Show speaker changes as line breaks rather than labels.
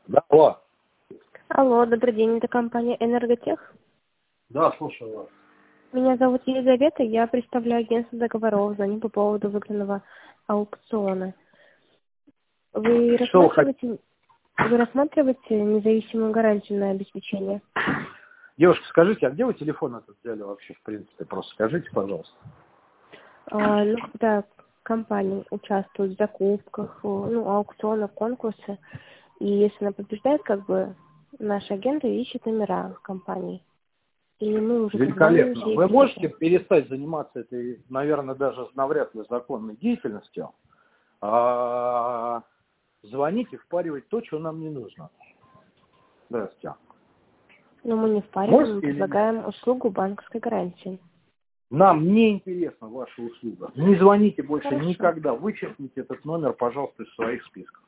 Да, алло.
Алло, добрый день, это компания «Энерготех».
Да, слушаю вас.
Меня зовут Елизавета, я представляю агентство договоров, звоню по поводу выигранного аукциона. Вы
Что вы хотите?
рассматриваете независимую гарантию на обеспечение?
Девушка, скажите, а где вы телефон этот взяли вообще, в принципе? Просто скажите, пожалуйста.
Когда компания участвует в закупках, аукционах, конкурсы, и если она побеждает, наши агенты ищут номера компании. И мы уже
Великолепно.
созваниваемся и
Вы можете
пишем.
перестать заниматься этой, наверное, даже навряд ли законной деятельностью, а звонить и впаривать то, что нам не нужно? Здравствуйте.
Но мы не впариваем, мы
Можете или нет?
предлагаем услугу банковской гарантии.
Нам не интересна ваша услуга. Не звоните больше
Хорошо.
никогда. Вычеркните этот номер, пожалуйста, из своих списков.